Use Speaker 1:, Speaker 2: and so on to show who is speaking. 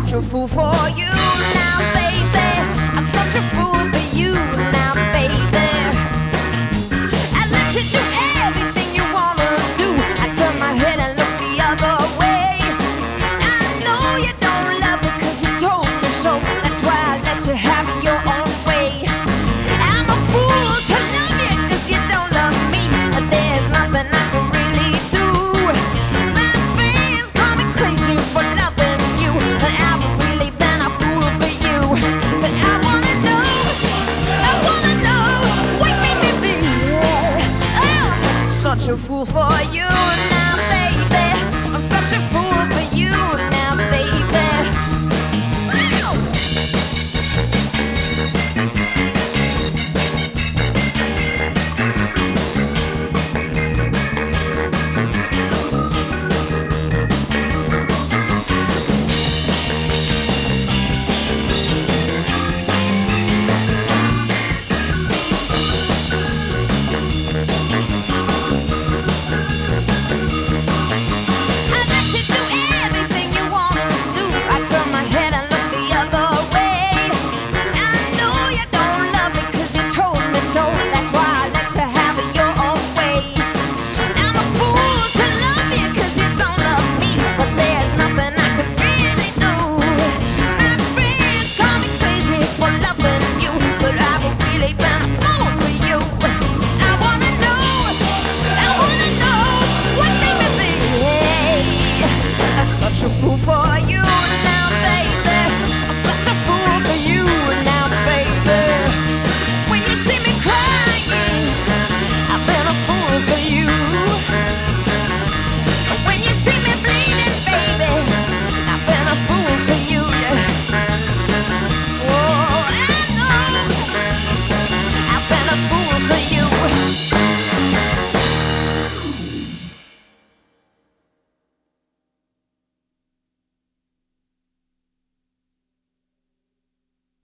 Speaker 1: such a fool for you now, baby. I'm such a fool for you now, baby. I let you do everything you wanna do. I turn my head and look the other way. I know you don't love me 'cause you told me so. That's why I let you have your own way. I'm a fool to love you 'cause you don't love me. But there's nothing I can really do. My friends call me crazy for loving you, but I've really been a fool for you. But I wanna know what made me be such a fool for you now, baby. I'm such a fool for you now, baby. Such a fool for